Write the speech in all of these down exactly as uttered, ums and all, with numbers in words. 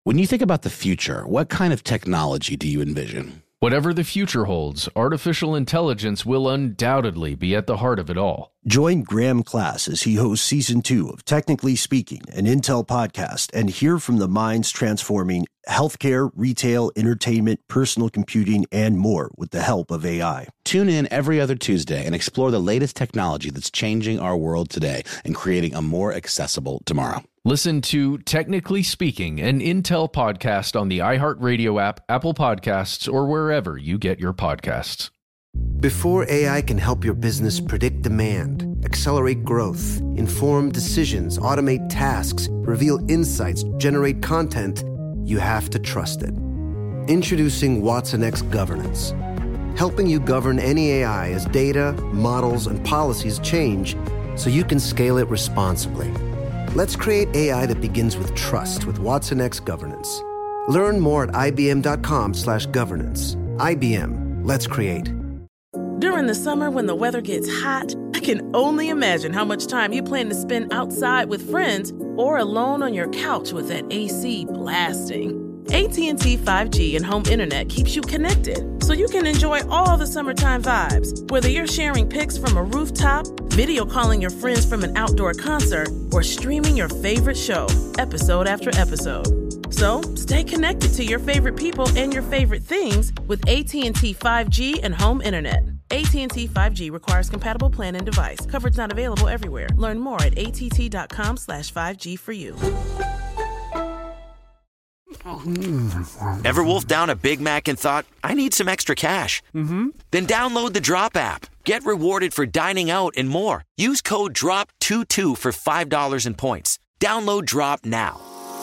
When you think about the future, what kind of technology do you envision? Whatever the future holds, artificial intelligence will undoubtedly be at the heart of it all. Join Graham Class as he hosts Season two of Technically Speaking, an Intel podcast, and hear from the minds transforming healthcare, retail, entertainment, personal computing, and more with the help of A I. Tune in every other Tuesday and explore the latest technology that's changing our world today and creating a more accessible tomorrow. Listen to Technically Speaking, an Intel podcast on the iHeartRadio app, Apple Podcasts, or wherever you get your podcasts. Before A I can help your business predict demand, accelerate growth, inform decisions, automate tasks, reveal insights, generate content, you have to trust it. Introducing watsonx Governance, helping you govern any A I as data, models, and policies change so you can scale it responsibly. Let's create A I that begins with trust with watsonx Governance. Learn more at ibm.com slash governance. I B M. Let's create. During the summer when the weather gets hot, I can only imagine how much time you plan to spend outside with friends or alone on your couch with that A C blasting. A T and T five G and home internet keeps you connected, so you can enjoy all the summertime vibes, whether you're sharing pics from a rooftop, video calling your friends from an outdoor concert, or streaming your favorite show, episode after episode. So, stay connected to your favorite people and your favorite things with A T and T five G and home internet. A T and T five G requires compatible plan and device. Coverage not available everywhere. Learn more at att.com slash 5G for you. Ever wolfed down a Big Mac and thought, I need some extra cash? Mm-hmm. Then download the Drop app. Get rewarded for dining out and more. Use code drop twenty-two for five dollars in points. Download Drop now.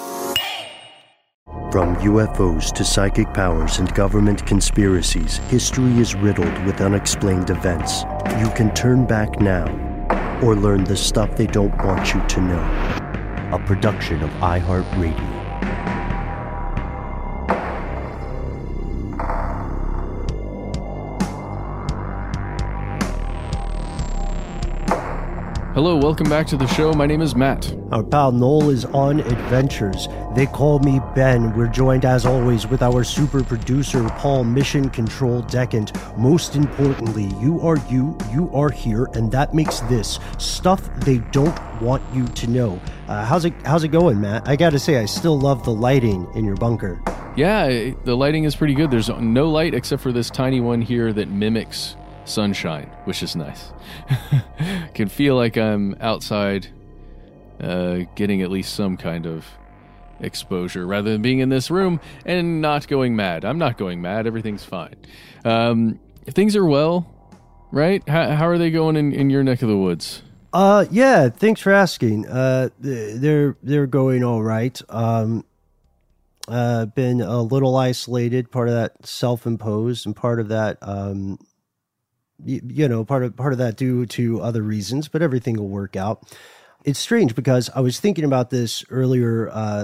From U F Os to psychic powers and government conspiracies, history is riddled with unexplained events. You can turn back now or learn the stuff they don't want you to know. A production of iHeartRadio. Hello, welcome back to the show. My name is Matt. Our pal Noel is on adventures. They call me Ben. We're joined, as always, with our super producer, Paul Mission Control Decant. Most importantly, you are you, you are here, and that makes this stuff they don't want you to know. Uh, how's it How's it going, Matt? I gotta say, I still love the lighting in your bunker. Yeah, the lighting is pretty good. There's no light except for this tiny one here that mimics sunshine, which is nice. Can feel like I'm outside uh, getting at least some kind of exposure rather than being in this room and not going mad. I'm not going mad. Everything's fine. Um, things are well, right? How, how are they going in, in your neck of the woods? Uh, yeah, thanks for asking. Uh, they're, they're going all right. Um, uh, been a little isolated, part of that self-imposed and part of that, um, you know, part of part of that due to other reasons, but everything will work out. It's strange because I was thinking about this earlier uh,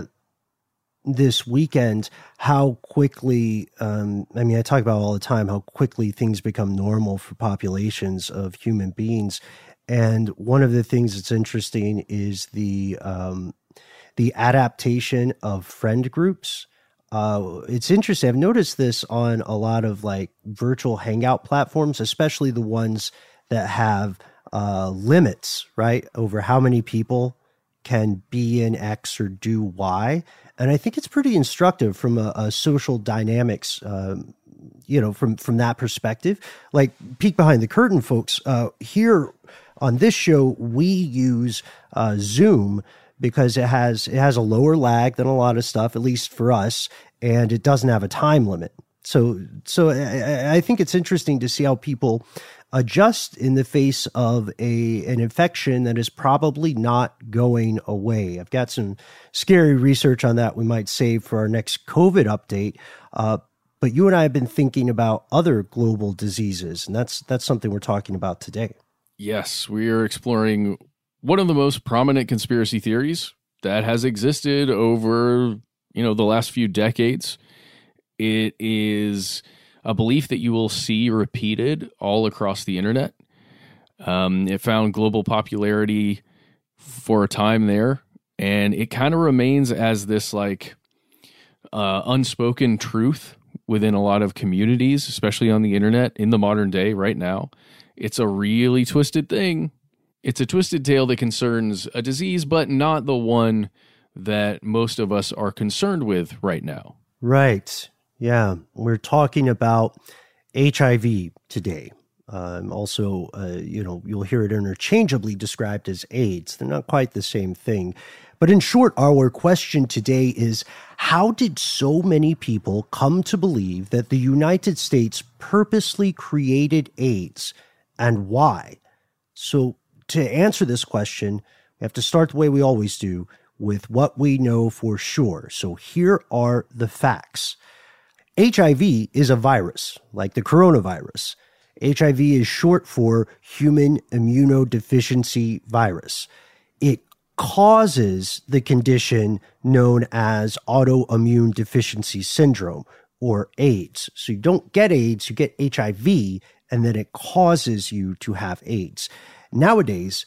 this weekend, how quickly, um, I mean, I talk about all the time, how quickly things become normal for populations of human beings. And one of the things that's interesting is the um, the adaptation of friend groups. Uh, it's interesting. I've noticed this on a lot of like virtual hangout platforms, especially the ones that have uh, limits, right, over how many people can be in X or do Y. And I think it's pretty instructive from a, a social dynamics, um, you know, from, from that perspective. Like, peek behind the curtain, folks. Uh, here on this show, we use uh, Zoom because it has it has a lower lag than a lot of stuff, at least for us, and it doesn't have a time limit. So so I, I think it's interesting to see how people adjust in the face of a an infection that is probably not going away. I've got some scary research on that we might save for our next COVID update. Uh, but you and I have been thinking about other global diseases, and that's that's something we're talking about today. Yes, we are exploring one of the most prominent conspiracy theories that has existed over, you know, the last few decades. It is a belief that you will see repeated all across the internet. Um, it found global popularity for a time there, and it kind of remains as this like uh, unspoken truth within a lot of communities, especially on the internet in the modern day right now. It's a really twisted thing. It's a twisted tale that concerns a disease, but not the one that most of us are concerned with right now. Right. Yeah. We're talking about H I V today. Um, also, uh, you know, you'll hear it interchangeably described as AIDS. They're not quite the same thing. But in short, our question today is, how did so many people come to believe that the United States purposely created AIDS, and why? So to answer this question, we have to start the way we always do, with what we know for sure. So here are the facts. H I V is a virus, like the coronavirus. H I V is short for human immunodeficiency virus. It causes the condition known as autoimmune deficiency syndrome, or AIDS. So you don't get AIDS, you get H I V, and then it causes you to have AIDS. Nowadays,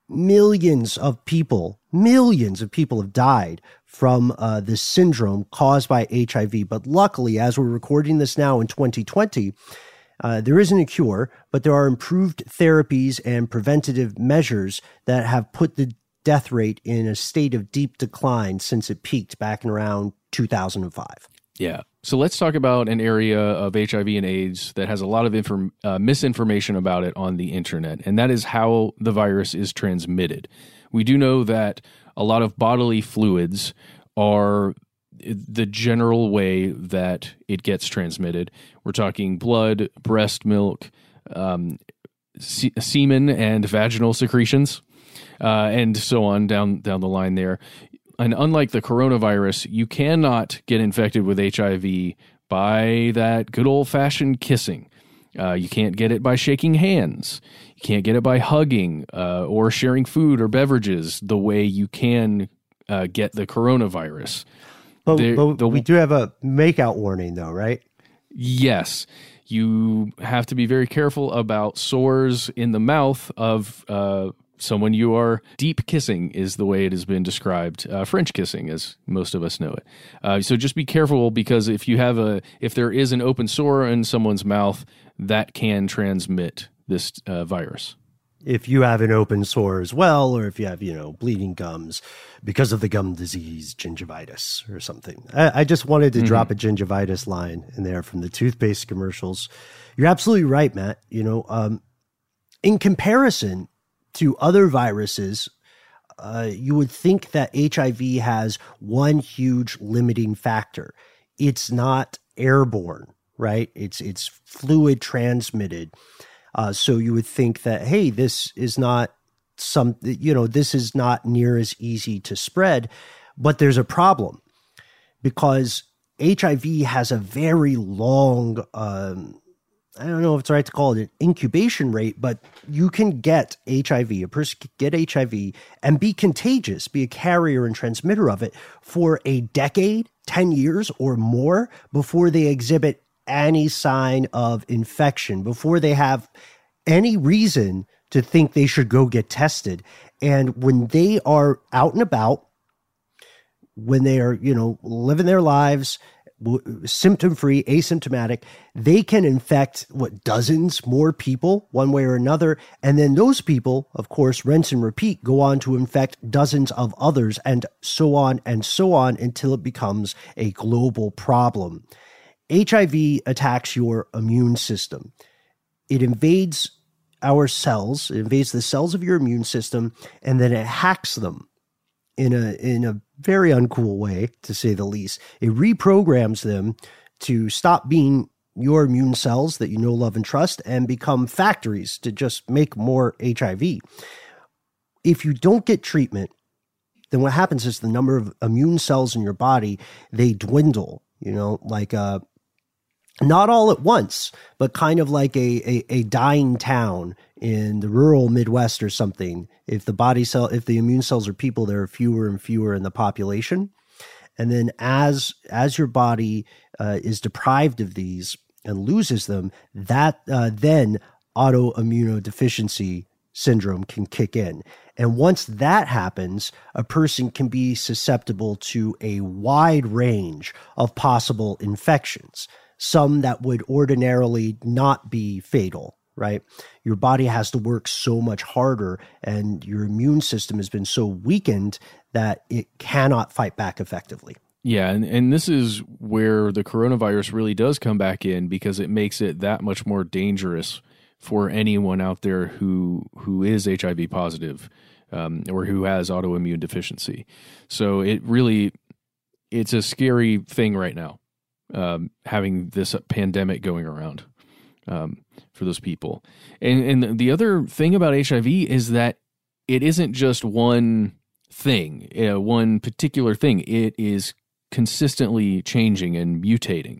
millions of people, millions of people have died from uh, this syndrome caused by H I V. But luckily, as we're recording this now in twenty twenty, uh, there isn't a cure, but there are improved therapies and preventative measures that have put the death rate in a state of deep decline since it peaked back in around two thousand five. Yeah. So let's talk about an area of H I V and AIDS that has a lot of inform- uh, misinformation about it on the internet, and that is how the virus is transmitted. We do know that a lot of bodily fluids are the general way that it gets transmitted. We're talking blood, breast milk, um, se- semen, and vaginal secretions. Uh, and so on down down the line there. And unlike the coronavirus, you cannot get infected with H I V by that good old-fashioned kissing. Uh, you can't get it by shaking hands. You can't get it by hugging uh, or sharing food or beverages the way you can uh, get the coronavirus. But, the, but the, we do have a makeout warning, though, right? Yes. You have to be very careful about sores in the mouth of uh someone you are deep kissing is the way it has been described. Uh, French kissing, as most of us know it. Uh, so just be careful, because if you have a, if there is an open sore in someone's mouth, that can transmit this uh, virus. If you have an open sore as well, or if you have, you know, bleeding gums because of the gum disease, gingivitis or something. I, I just wanted to mm-hmm. drop a gingivitis line in there from the toothpaste commercials. You're absolutely right, Matt. You know, um, in comparison to other viruses, uh, you would think that H I V has one huge limiting factor. It's not airborne, right? It's it's fluid transmitted. Uh, so you would think that, hey, this is not some, you know, this is not near as easy to spread. But there's a problem, because H I V has a very long, um, I don't know if it's right to call it an incubation rate, but you can get H I V, a person can get H I V and be contagious, be a carrier and transmitter of it for a decade, ten years or more before they exhibit any sign of infection, before they have any reason to think they should go get tested. And when they are out and about, when they are, you know, living their lives, symptom-free, asymptomatic, they can infect, what, dozens more people one way or another. And then those people, of course, rinse and repeat, go on to infect dozens of others, and so on and so on until it becomes a global problem. H I V attacks your immune system. It invades our cells, it invades the cells of your immune system, and then it hacks them in a in a very uncool way, to say the least. It reprograms them to stop being your immune cells that you know, love, and trust, and become factories to just make more H I V. If you don't get treatment, then what happens is the number of immune cells in your body, they dwindle, you know, like uh, not all at once, but kind of like a, a, a dying town in the rural Midwest or something. If the body cell, if the immune cells are people, there are fewer and fewer in the population. And then as, as your body uh, is deprived of these and loses them, that uh, then autoimmunodeficiency syndrome can kick in. And once that happens, a person can be susceptible to a wide range of possible infections, some that would ordinarily not be fatal, right? Your body has to work so much harder, and your immune system has been so weakened that it cannot fight back effectively. Yeah, and, and this is where the coronavirus really does come back in, because it makes it that much more dangerous for anyone out there who who is H I V positive um, or who has autoimmune deficiency. So it really, it's a scary thing right now, um, having this pandemic going around um, for those people. And, and the other thing about H I V is that it isn't just one thing, uh, one particular thing. It is consistently changing and mutating.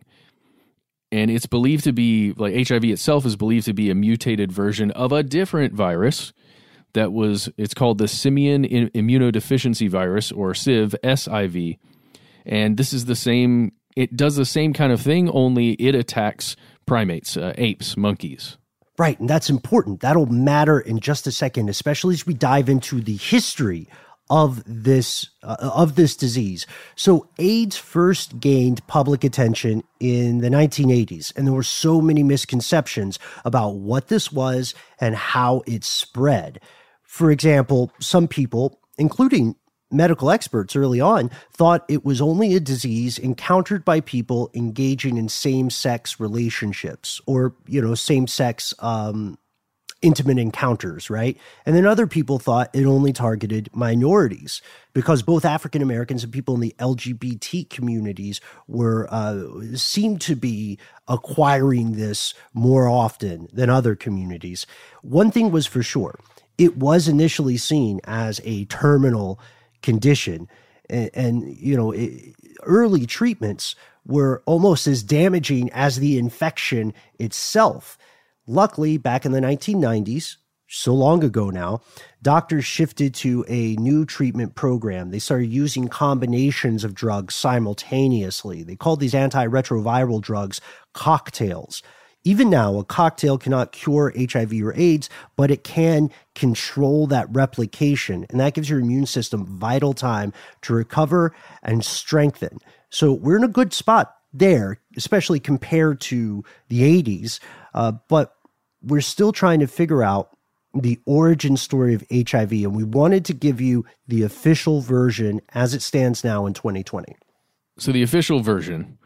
And it's believed to be, like H I V itself is believed to be a mutated version of a different virus that was, it's called the Simian Immunodeficiency Virus, or S I V, S I V. And this is the same, it does the same kind of thing, only it attacks primates, uh, apes, monkeys. Right, and that's important. That'll matter in just a second, especially as we dive into the history of this uh, of this disease. So AIDS first gained public attention in the nineteen eighties, and there were so many misconceptions about what this was and how it spread. For example, some people, including medical experts early on, thought it was only a disease encountered by people engaging in same-sex relationships, or, you know, same-sex um intimate encounters, right? And then other people thought it only targeted minorities, because both African Americans and people in the L G B T communities were uh, seemed to be acquiring this more often than other communities. One thing was for sure, it was initially seen as a terminal condition, and, and you know, it, early treatments were almost as damaging as the infection itself. Luckily, back in the nineteen nineties, so long ago now, doctors shifted to a new treatment program. They started using combinations of drugs simultaneously. They called these antiretroviral drugs cocktails. Even now, a cocktail cannot cure H I V or AIDS, but it can control that replication, and that gives your immune system vital time to recover and strengthen. So we're in a good spot there, especially compared to the eighties, uh, but we're still trying to figure out the origin story of H I V, and we wanted to give you the official version as it stands now in twenty twenty. So the official version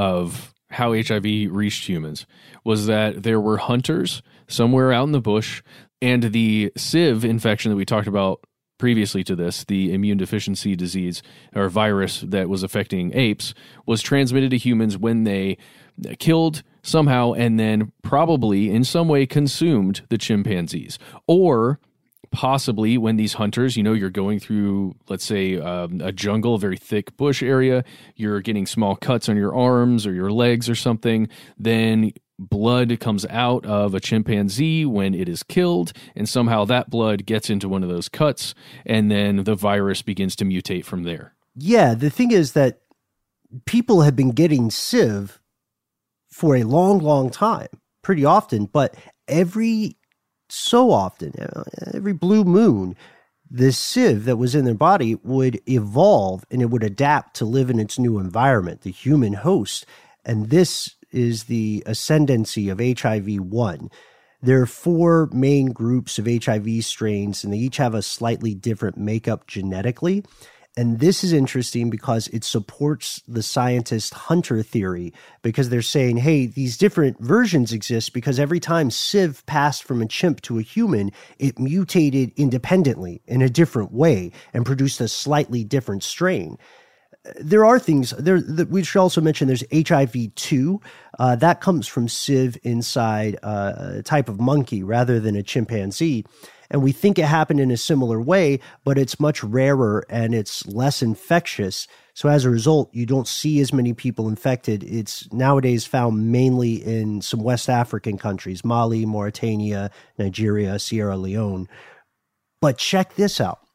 of how H I V reached humans was that there were hunters somewhere out in the bush, and the S I V infection that we talked about previously to this, the immune deficiency disease or virus that was affecting apes, was transmitted to humans when they killed somehow and then probably in some way consumed the chimpanzees. Or possibly when these hunters, you know, you're going through, let's say, um, a jungle, a very thick bush area, you're getting small cuts on your arms or your legs or something, then blood comes out of a chimpanzee when it is killed, and somehow that blood gets into one of those cuts, and then the virus begins to mutate from there. Yeah, the thing is that people have been getting S I V for a long, long time, pretty often, but every so often, every blue moon, this S I V that was in their body would evolve and it would adapt to live in its new environment, the human host. And this is the ascendancy of H I V one. There are four main groups of H I V strains, and they each have a slightly different makeup genetically. And this is interesting because it supports the scientist hunter theory, because they're saying, hey, these different versions exist because every time S I V passed from a chimp to a human, it mutated independently in a different way and produced a slightly different strain. There are things there that we should also mention. There's H I V two. Uh, that comes from S I V inside uh, a type of monkey rather than a chimpanzee. And we think it happened in a similar way, but it's much rarer and it's less infectious. So as a result, you don't see as many people infected. It's nowadays found mainly in some West African countries, Mali, Mauritania, Nigeria, Sierra Leone. But check this out.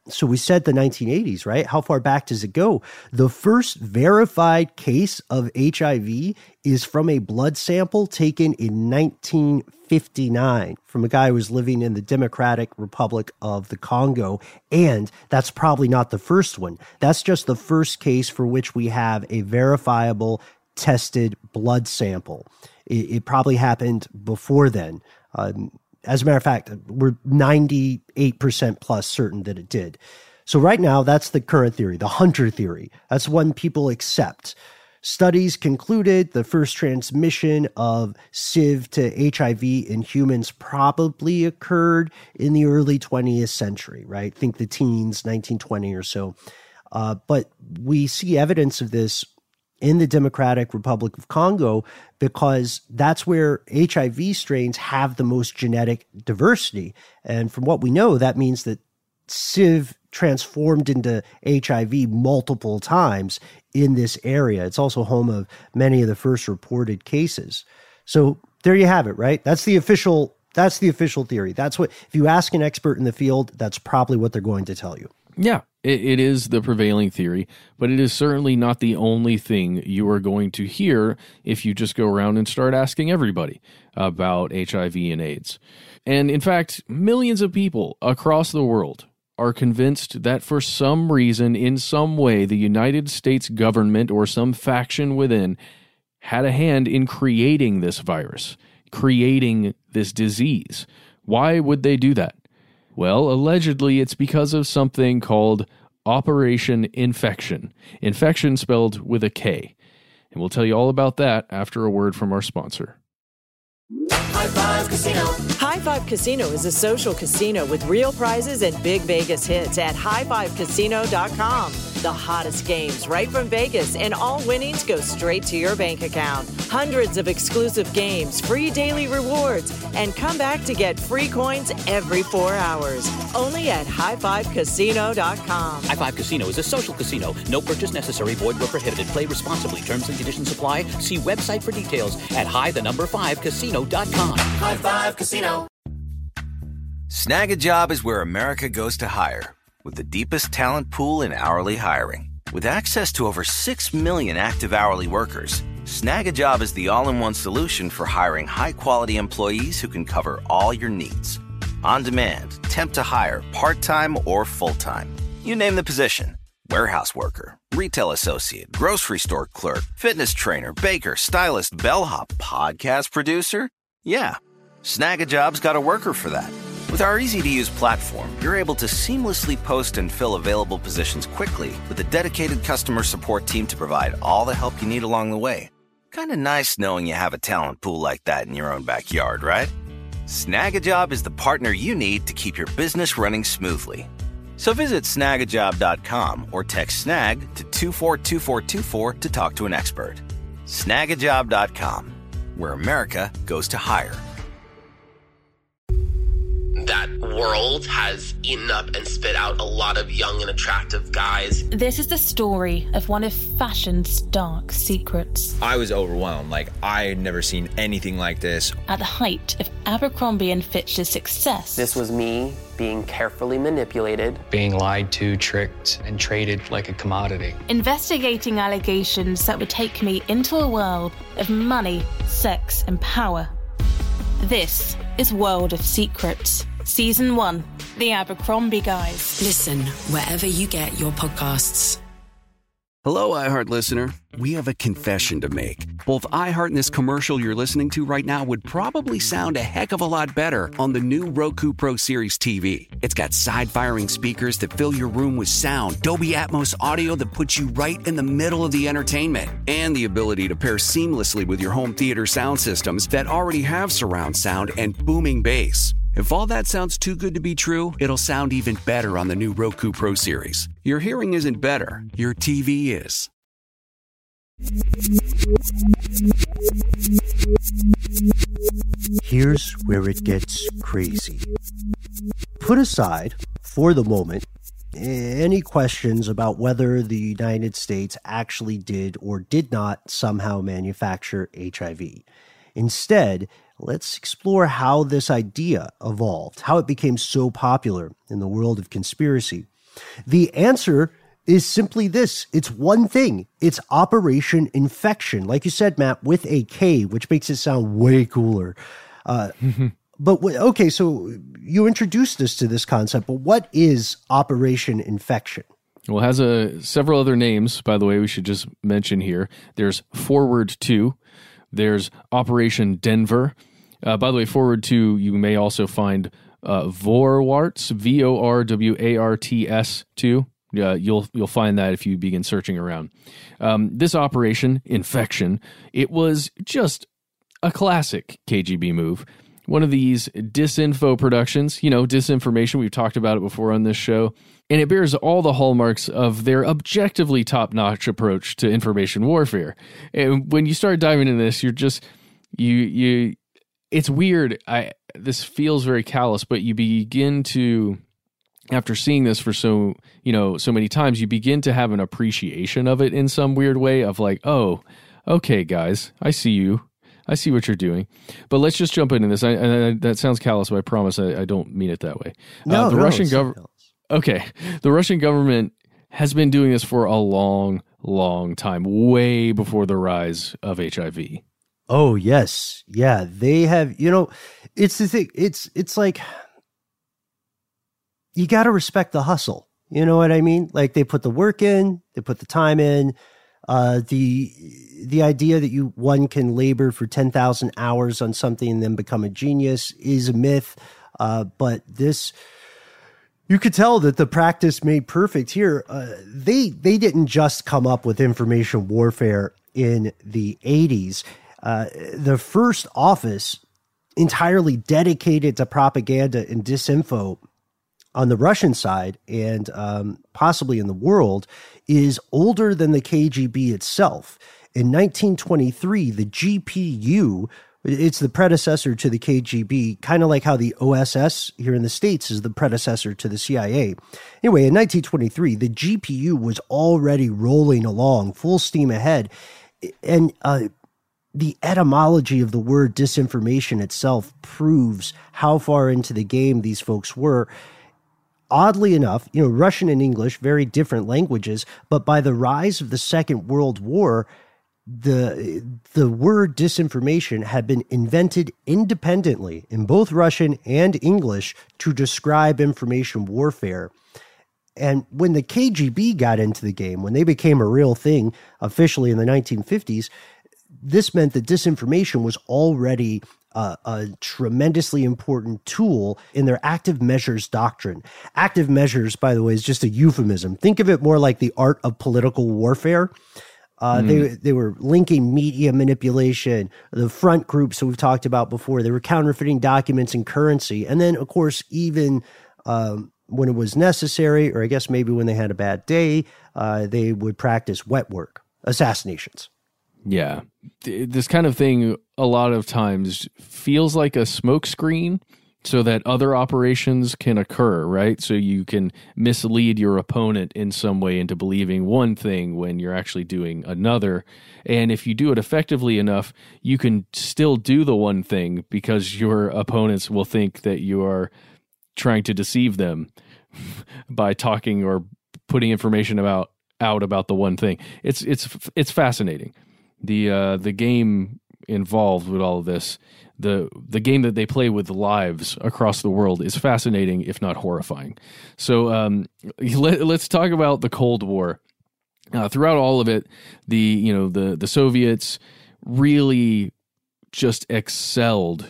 So we said the nineteen eighties, right? How far back does it go? The first verified case of H I V is from a blood sample taken in nineteen fifty-nine from a guy who was living in the Democratic Republic of the Congo. And that's probably not the first one. That's just the first case for which we have a verifiable tested blood sample. It, it probably happened before then. Um, As a matter of fact, we're ninety-eight percent plus certain that it did. So right now, that's the current theory, the Hunter theory. That's one people accept. Studies concluded the first transmission of C I V to H I V in humans probably occurred in the early twentieth century, right? Think the teens, nineteen twenty or so. Uh, but we see evidence of this in the Democratic Republic of Congo because that's where H I V strains have the most genetic diversity. And from what we know, that means that C I V transformed into H I V multiple times in this area. It's also home of many of the first reported cases. So there you have it, right? That's the official, that's the official theory. That's what, if you ask an expert in the field, that's probably what they're going to tell you. Yeah, it, it is the prevailing theory, but it is certainly not the only thing you are going to hear if you just go around and start asking everybody about H I V and AIDS. And in fact, millions of people across the world are convinced that for some reason, in some way, the United States government or some faction within had a hand in creating this virus, creating this disease. Why would they do that? Well, allegedly, it's because of something called Operation Infection. Infection spelled with a K. And we'll tell you all about that after a word from our sponsor. High Five Casino. High Five Casino is a social casino with real prizes and big Vegas hits at high five casino dot com. The hottest games right from Vegas, and all winnings go straight to your bank account. Hundreds of exclusive games, free daily rewards, and come back to get free coins every four hours. Only at high five casino dot com. High Five Casino is a social casino. No purchase necessary. Void where prohibited. Play responsibly. Terms and conditions apply. See website for details at high the number five casino dot com. High Five Casino. Snag a Job is where America goes to hire, with the deepest talent pool in hourly hiring. With access to over six million active hourly workers, Snag a Job is the all-in-one solution for hiring high-quality employees who can cover all your needs. On demand, temp to hire, part-time or full-time. You name the position. Warehouse worker, retail associate, grocery store clerk, fitness trainer, baker, stylist, bellhop, podcast producer. Yeah, Snag a Job's got a worker for that. With our easy-to-use platform, you're able to seamlessly post and fill available positions quickly with a dedicated customer support team to provide all the help you need along the way. Kind of nice knowing you have a talent pool like that in your own backyard, right? Snag a Job is the partner you need to keep your business running smoothly. So visit snag a job dot com or text SNAG to two four two four two four to talk to an expert. snag a job dot com, where America goes to hire. That world has eaten up and spit out a lot of young and attractive guys. This is the story of one of fashion's dark secrets. I was overwhelmed. Like, I had never seen anything like this. At the height of Abercrombie and Fitch's success. This was me being carefully manipulated. Being lied to, tricked, and traded like a commodity. Investigating allegations that would take me into a world of money, sex, and power. This is World of Secrets, Season one, The Abercrombie Guys. Listen wherever you get your podcasts. Hello, iHeart listener. We have a confession to make. Both iHeart and this commercial you're listening to right now would probably sound a heck of a lot better on the new Roku Pro Series T V. It's got side-firing speakers that fill your room with sound, Dolby Atmos audio that puts you right in the middle of the entertainment, and the ability to pair seamlessly with your home theater sound systems that already have surround sound and booming bass. If all that sounds too good to be true, it'll sound even better on the new Roku Pro Series. Your hearing isn't better, your T V is. Here's where it gets crazy. Put aside, for the moment, any questions about whether the United States actually did or did not somehow manufacture H I V. Instead, let's explore how this idea evolved, how it became so popular in the world of conspiracy. The answer is simply this. It's one thing. It's Operation Infection. Like you said, Matt, with a K, which makes it sound way cooler. Uh, but, w- okay, so you introduced us to this concept, but what is Operation Infection? Well, it has a, several other names, by the way, we should just mention here. There's Forward two. There's Operation Denver. Uh, by the way, Forward two, you may also find uh, Vorwarts, V O R W A R T S two. Uh, you'll you'll find that if you begin searching around. Um, this Operation Infection, it was just a classic K G B move. One of these disinfo productions, you know, disinformation. We've talked about it before on this show. And it bears all the hallmarks of their objectively top-notch approach to information warfare. And when you start diving into this, you're just, you, you, it's weird. I, this feels very callous, but you begin to, after seeing this for so, you know, so many times, you begin to have an appreciation of it in some weird way of like, oh, okay, guys, I see you. I see what you're doing. But let's just jump into this. I, I, that sounds callous, but I promise I, I don't mean it that way. No, uh, the no, Russian government. Okay, the Russian government has been doing this for a long, long time, way before the rise of H I V. Oh, yes. Yeah, they have, you know, it's the thing. It's, it's like, you got to respect the hustle. You know what I mean? Like they put the work in, they put the time in. Uh, the the idea that you one can labor for ten thousand hours on something and then become a genius is a myth. Uh, but this, you could tell that the practice made perfect here. Uh, they they didn't just come up with information warfare in the eighties. Uh, the first office entirely dedicated to propaganda and disinfo on the Russian side and um, possibly in the world is older than the K G B itself. In nineteen twenty-three, the G P U, it's the predecessor to the K G B, kind of like how the O S S here in the States is the predecessor to the C I A. Anyway, in nineteen twenty-three, the G P U was already rolling along, full steam ahead. And uh, the etymology of the word disinformation itself proves how far into the game these folks were. Oddly enough, you know, Russian and English, very different languages, but by the rise of the Second World War, the the word disinformation had been invented independently in both Russian and English to describe information warfare. And when the K G B got into the game, when they became a real thing officially in the nineteen fifties, this meant that disinformation was already Uh, a tremendously important tool in their active measures doctrine. Active measures, by the way, is just a euphemism. Think of it more like the art of political warfare. Uh, mm. They they were linking media manipulation, the front groups that we've talked about before. They were counterfeiting documents and currency. And then, of course, even um, when it was necessary, or I guess maybe when they had a bad day, uh, they would practice wet work, assassinations. Yeah. This kind of thing a lot of times feels like a smokescreen so that other operations can occur, right? So you can mislead your opponent in some way into believing one thing when you're actually doing another. And if you do it effectively enough, you can still do the one thing because your opponents will think that you are trying to deceive them by talking or putting information about out about the one thing. It's it's it's fascinating. The uh, the game involved with all of this, the the game that they play with lives across the world is fascinating, if not horrifying. So um, let, let's talk about the Cold War. Uh, throughout all of it, the you know the the Soviets really just excelled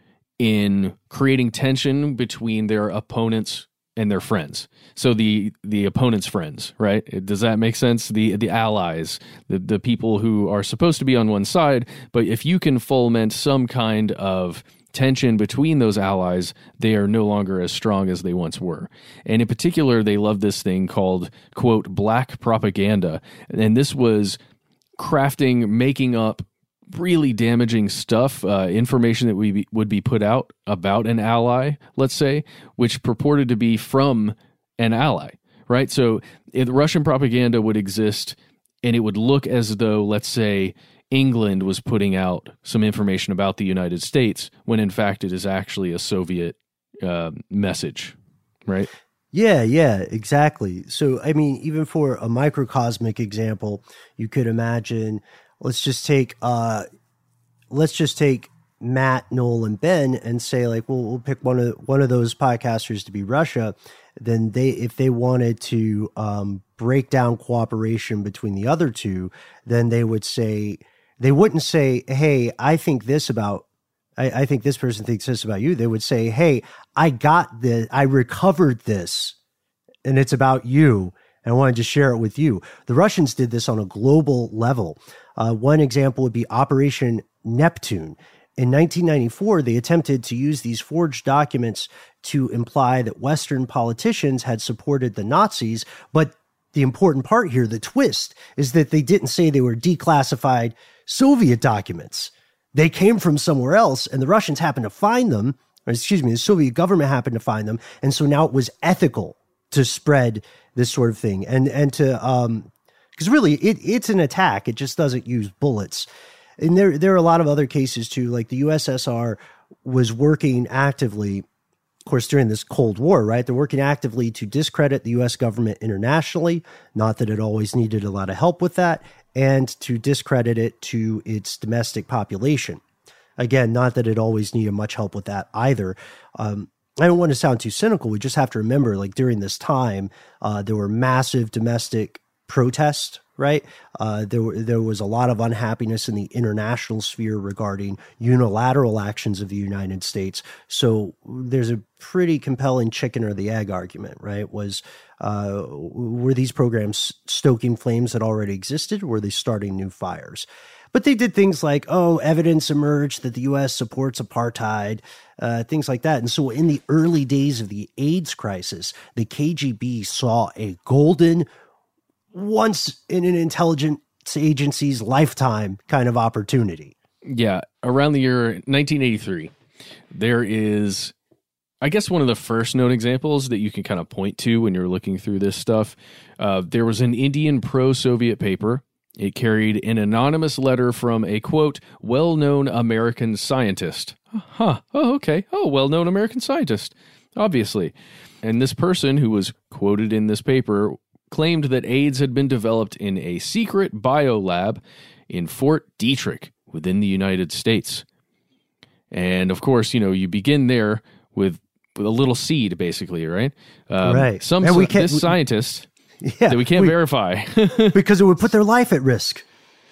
in creating tension between their opponents and their friends. So the the opponent's friends, right? Does that make sense? The the allies, the the people who are supposed to be on one side, but if you can foment some kind of tension between those allies, they are no longer as strong as they once were. And in particular, they love this thing called, quote, black propaganda. And this was crafting, making up really damaging stuff, uh, information that we be, would be put out about an ally, let's say, which purported to be from an ally, right? So if Russian propaganda would exist and it would look as though, let's say, England was putting out some information about the United States when in fact it is actually a Soviet uh, message, right? Yeah, yeah, exactly. So, I mean, even for a microcosmic example, you could imagine, let's just take, uh, let's just take Matt, Noel, and Ben and say, like, well, we'll pick one of one of those podcasters to be Russia. Then they, if they wanted to um, break down cooperation between the other two, then they would say, they wouldn't say, hey, I think this about, I, I think this person thinks this about you. They would say, hey, I got this, I recovered this, and it's about you, and I wanted to share it with you. The Russians did this on a global level. Uh, one example would be Operation Neptune. In nineteen ninety-four, they attempted to use these forged documents to imply that Western politicians had supported the Nazis. But the important part here, the twist, is that they didn't say they were declassified Soviet documents. They came from somewhere else, and the Russians happened to find them, or excuse me, the Soviet government happened to find them. And so now it was ethical to spread this sort of thing. And, and to, um, because really it, it's an attack. It just doesn't use bullets. And there, there are a lot of other cases too, like the U S S R was working actively, of course, during this Cold War, right? They're working actively to discredit the U S government internationally, not that it always needed a lot of help with that, and to discredit it to its domestic population. Again, not that it always needed much help with that either. Um, I don't want to sound too cynical. We just have to remember, like during this time, uh, there were massive domestic protests, right? Uh, there were, there was a lot of unhappiness in the international sphere regarding unilateral actions of the United States. So there's a pretty compelling chicken or the egg argument, right? Was, uh, were these programs stoking flames that already existed? Or were they starting new fires? But they did things like, oh, evidence emerged that the U S supports apartheid, uh, things like that. And so in the early days of the AIDS crisis, the K G B saw a golden, once in an intelligence agency's lifetime kind of opportunity. Yeah. Around the year nineteen eighty-three, there is, I guess, one of the first known examples that you can kind of point to when you're looking through this stuff. Uh, there was an Indian pro-Soviet paper. It carried an anonymous letter from a, quote, well-known American scientist. Huh. Oh, okay. Oh, well-known American scientist, obviously. And this person who was quoted in this paper claimed that AIDS had been developed in a secret biolab in Fort Detrick within the United States. And of course, you know, you begin there with, with a little seed, basically, right? Um, right. Some and we this we, scientist yeah, that we can't we, verify because it would put their life at risk.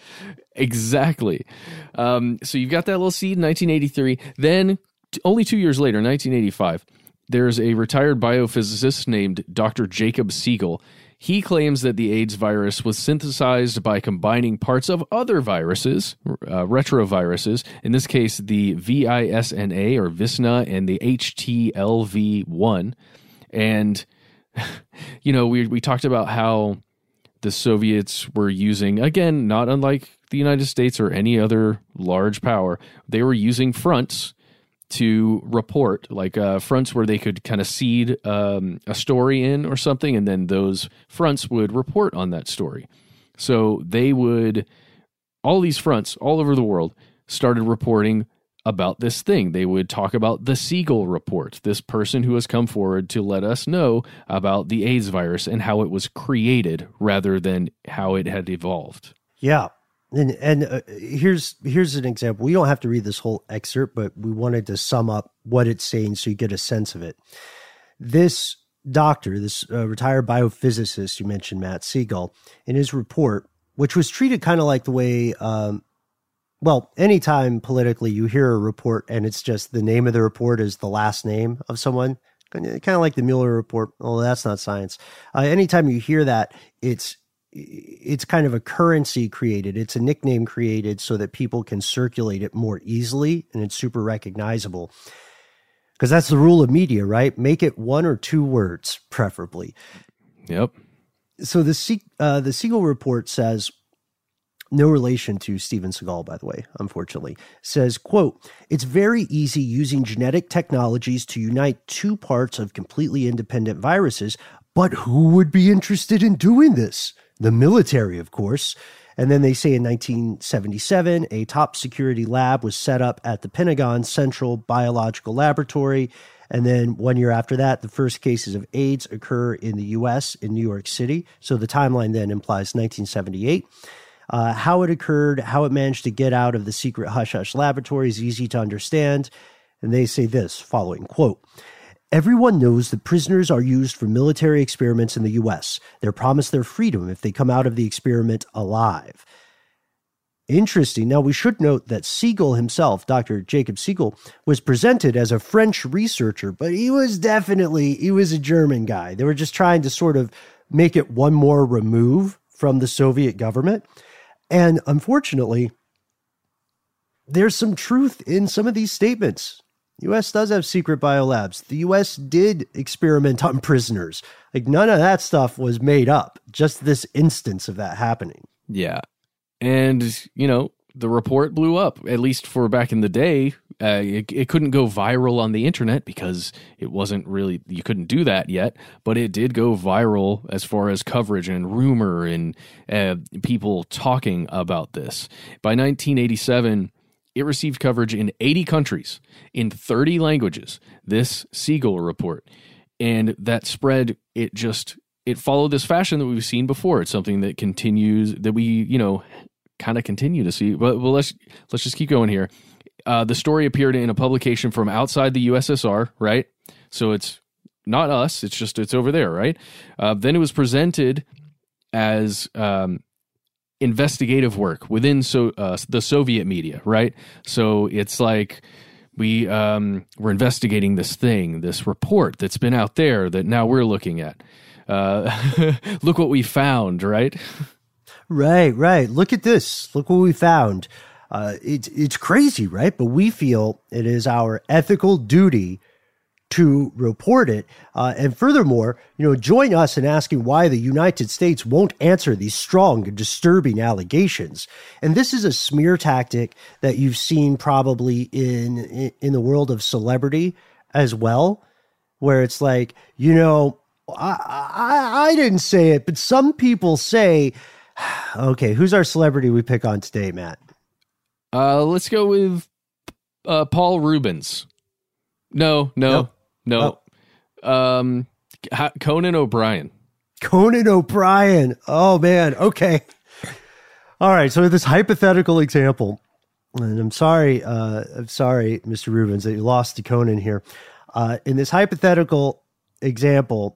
Exactly. Um, so you've got that little seed in nineteen eighty-three. Then t- only two years later, nineteen eighty-five, there's a retired biophysicist named Doctor Jacob Siegel. He claims that the AIDS virus was synthesized by combining parts of other viruses, uh, retroviruses, in this case, the V I S N A or Visna and the H T L V one. And, you know, we we talked about how the Soviets were using, again, not unlike the United States or any other large power, they were using fronts to report, like uh, fronts where they could kind of seed um, a story in or something, and then those fronts would report on that story. So they would, all these fronts all over the world started reporting about this thing. They would talk about the Siegel report, this person who has come forward to let us know about the AIDS virus and how it was created rather than how it had evolved. Yeah. And and uh, here's here's an example. We don't have to read this whole excerpt, but we wanted to sum up what it's saying so you get a sense of it. This doctor, this uh, retired biophysicist you mentioned, Matt Siegel, in his report, which was treated kind of like the way, um, well, anytime politically you hear a report and it's just the name of the report is the last name of someone, kind of like the Mueller report. Oh, that's not science. Uh, anytime you hear that, it's it's kind of a currency created. It's a nickname created so that people can circulate it more easily, and it's super recognizable. Because that's the rule of media, right? Make it one or two words, preferably. Yep. So the uh, the Siegel report says, no relation to Steven Seagal, by the way, unfortunately, says, quote, it's very easy using genetic technologies to unite two parts of completely independent viruses, but who would be interested in doing this? The military, of course. And then they say in nineteen seventy-seven, a top security lab was set up at the Pentagon Central Biological Laboratory. And then one year after that, the first cases of AIDS occur in the U S in New York City. So the timeline then implies nineteen seventy-eight. Uh, how it occurred, how it managed to get out of the secret hush-hush laboratory is easy to understand. And they say this, following, quote, "Everyone knows that prisoners are used for military experiments in the U S. They're promised their freedom if they come out of the experiment alive." Interesting. Now, we should note that Siegel himself, Doctor Jacob Siegel, was presented as a French researcher, but he was definitely, he was a German guy. They were just trying to sort of make it one more remove from the Soviet government. And unfortunately, there's some truth in some of these statements. The U S does have secret biolabs. The U S did experiment on prisoners. Like, none of that stuff was made up. Just this instance of that happening. Yeah. And, you know, the report blew up, at least for back in the day. Uh, it, it couldn't go viral on the internet because it wasn't really, you couldn't do that yet, but it did go viral as far as coverage and rumor and uh, people talking about this. By nineteen eighty-seven, it received coverage in eighty countries, in thirty languages, this Siegel report. And that spread, it just, it followed this fashion that we've seen before. It's something that continues, that we, you know, kind of continue to see. But well, let's let's just keep going here. Uh, the story appeared in a publication from outside the U S S R, right? So it's not us. It's just, it's over there, right? Uh, then it was presented as um, investigative work within so uh, the Soviet media, right? So it's like we um, we're investigating this thing, this report that's been out there that now we're looking at. Uh, look what we found, right? Right, right. Look at this. Look what we found. Uh, it's it's crazy, right? But we feel it is our ethical duty to report it. Uh, and furthermore, you know, join us in asking why the United States won't answer these strong and disturbing allegations. And this is a smear tactic that you've seen probably in in, in the world of celebrity as well, where it's like, you know, I, I, I didn't say it, but some people say, okay, who's our celebrity we pick on today, Matt? Uh, let's go with uh, Paul Rubens. No, no, nope. no. Oh. Um, Conan O'Brien. Conan O'Brien. Oh, man. Okay. All right. So this hypothetical example, and I'm sorry, uh, I'm sorry, Mister Rubens, that you lost to Conan here. Uh, in this hypothetical example,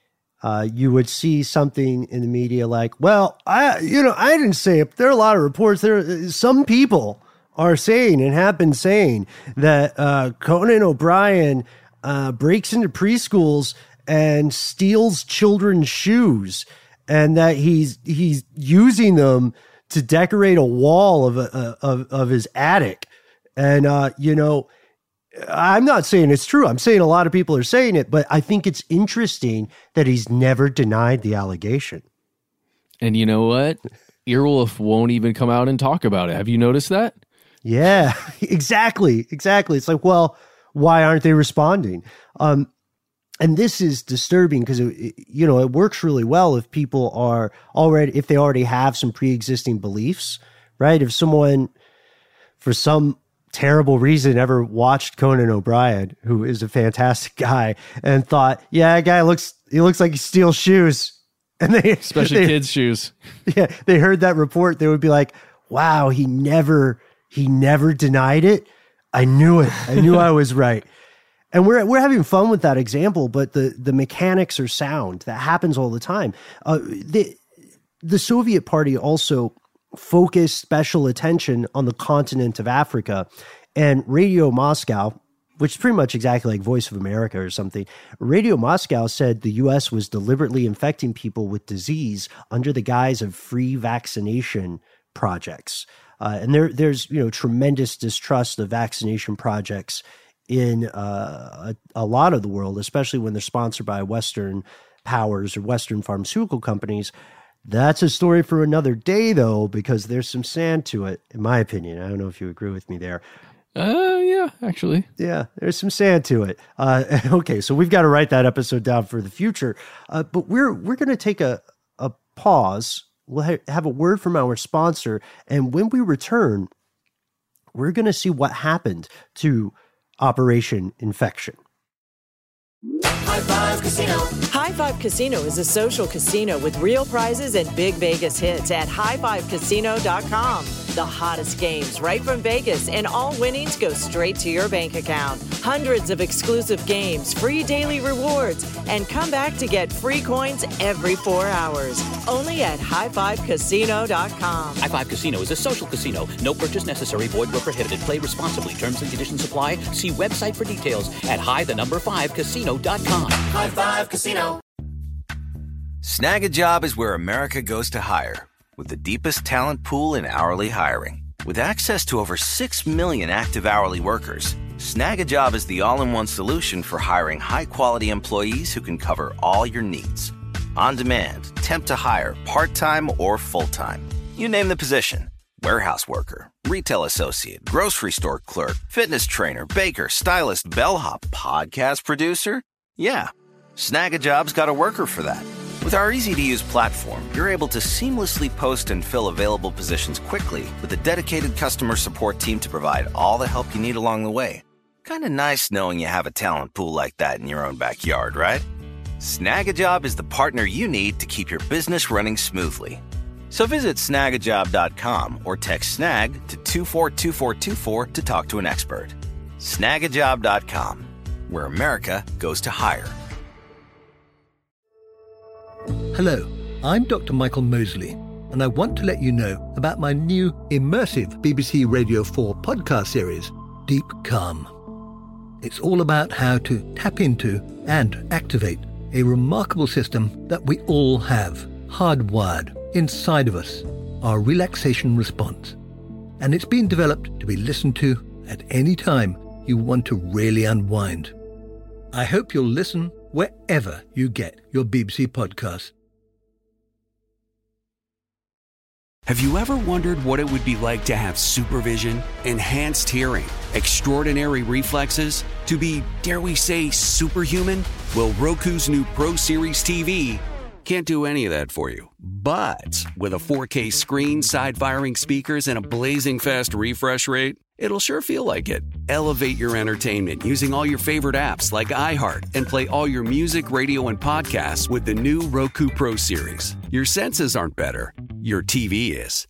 Uh, you would see something in the media like, well, I, you know, I didn't say it. But there are a lot of reports. There, some people are saying and have been saying that uh, Conan O'Brien uh, breaks into preschools and steals children's shoes, and that he's he's using them to decorate a wall of a, of of his attic. And uh, you know, I'm not saying it's true. I'm saying a lot of people are saying it, but I think it's interesting that he's never denied the allegation. And you know what? Earwolf won't even come out and talk about it. Have you noticed that? Yeah, exactly. Exactly. It's like, well, why aren't they responding? Um, and this is disturbing because, you know, it works really well if people are already, if they already have some pre-existing beliefs, right? If someone, for some terrible reason, ever watched Conan O'Brien, who is a fantastic guy, and thought, yeah, that guy looks, he looks like he steals shoes. And they, especially they, kids' shoes. Yeah. They heard that report. They would be like, wow, he never, he never denied it. I knew it. I knew I was right. And we're, we're having fun with that example, but the, the mechanics are sound. That happens all the time. Uh, the, the Soviet Party also focused special attention on the continent of Africa, and Radio Moscow, which is pretty much exactly like Voice of America or something. Radio Moscow said the U S was deliberately infecting people with disease under the guise of free vaccination projects. Uh, and there, there's, you know, tremendous distrust of vaccination projects in uh, a, a lot of the world, especially when they're sponsored by Western powers or Western pharmaceutical companies. That's a story for another day, though, because there's some sand to it, in my opinion. I don't know if you agree with me there. Uh, yeah, actually. Yeah, there's some sand to it. Uh, okay, so we've got to write that episode down for the future. Uh, but we're we're going to take a, a pause. We'll ha- have a word from our sponsor. And when we return, we're going to see what happened to Operation Infection. High Five Casino. High Five Casino is a social casino with real prizes and big Vegas hits at high five casino dot com. The hottest games right from Vegas, and all winnings go straight to your bank account. Hundreds of exclusive games, free daily rewards, and come back to get free coins every four hours. Only at high five casino dot com. High Five Casino is a social casino. No purchase necessary. Void where prohibited. Play responsibly. Terms and conditions apply. See website for details at high the number five casino dot com. High Five Casino. Snag a Job is where America goes to hire, with the deepest talent pool in hourly hiring. With access to over six million active hourly workers, Snag a Job is the all-in-one solution for hiring high-quality employees who can cover all your needs. On demand, temp to hire, part-time or full-time. You name the position. Warehouse worker, retail associate, grocery store clerk, fitness trainer, baker, stylist, bellhop, podcast producer. Yeah, Snag a Job's got a worker for that. With our easy-to-use platform, you're able to seamlessly post and fill available positions quickly with a dedicated customer support team to provide all the help you need along the way. Kind of nice knowing you have a talent pool like that in your own backyard, right? Snag a Job is the partner you need to keep your business running smoothly. So visit snag a job dot com or text SNAG to two four two four two four to talk to an expert. snag a job dot com, where America goes to hire. Hello, I'm Doctor Michael Mosley, and I want to let you know about my new immersive B B C Radio four podcast series, Deep Calm. It's all about how to tap into and activate a remarkable system that we all have, hardwired inside of us, our relaxation response. And it's been developed to be listened to at any time you want to really unwind. I hope you'll listen wherever you get your B B C podcasts. Have you ever wondered what it would be like to have supervision, enhanced hearing, extraordinary reflexes, to be, dare we say, superhuman? Well, Roku's new Pro Series T V can't do any of that for you. But with a four K screen, side-firing speakers, and a blazing fast refresh rate, it'll sure feel like it. Elevate your entertainment using all your favorite apps like iHeart and play all your music, radio, and podcasts with the new Roku Pro Series. Your senses aren't better. Your T V is.